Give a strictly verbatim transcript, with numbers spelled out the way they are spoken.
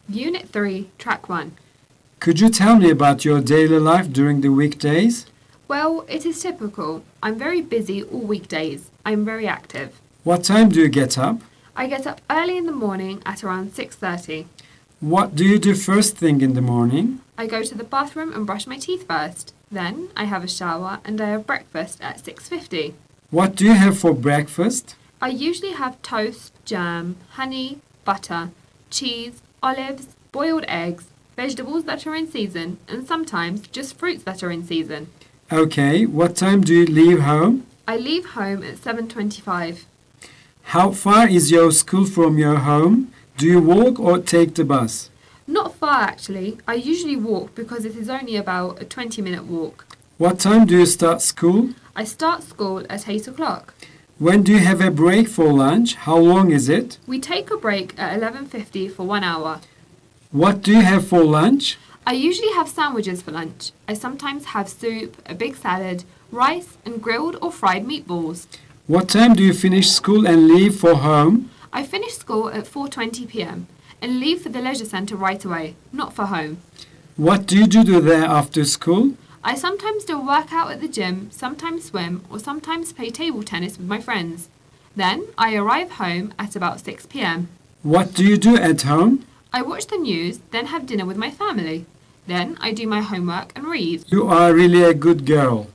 Unit three, Track one. Could you tell me about your daily life during the weekdays? Well, it is typical. I'm very busy all weekdays. I'm very active. What time do you get up? I get up early in the morning at around six thirty. What do you do first thing in the morning? I go to the bathroom and brush my teeth first. Then I have a shower and I have breakfast at six fifty. What do you have for breakfast? I usually have toast, jam, honey, butter, cheese, olives, boiled eggs, vegetables that are in season, and sometimes just fruits that are in season. Okay, what time do you leave home? I leave home at seven twenty-five. How far is your school from your home? Do you walk or take the bus? Not far actually. I usually walk because it is only about a twenty minute walk. What time do you start school? I start school at eight o'clock. When do you have a break for lunch? How long is it? We take a break at eleven fifty for one hour. What do you have for lunch? I usually have sandwiches for lunch. I sometimes have soup, a big salad, rice and grilled or fried meatballs. What time do you finish school and leave for home? I finish school at four twenty p m and leave for the leisure centre right away, not for home. What do you do there after school? I sometimes do a workout at the gym, sometimes swim, or sometimes play table tennis with my friends. Then I arrive home at about six p m. What do you do at home? I watch the news, then have dinner with my family. Then I do my homework and read. You are really a good girl.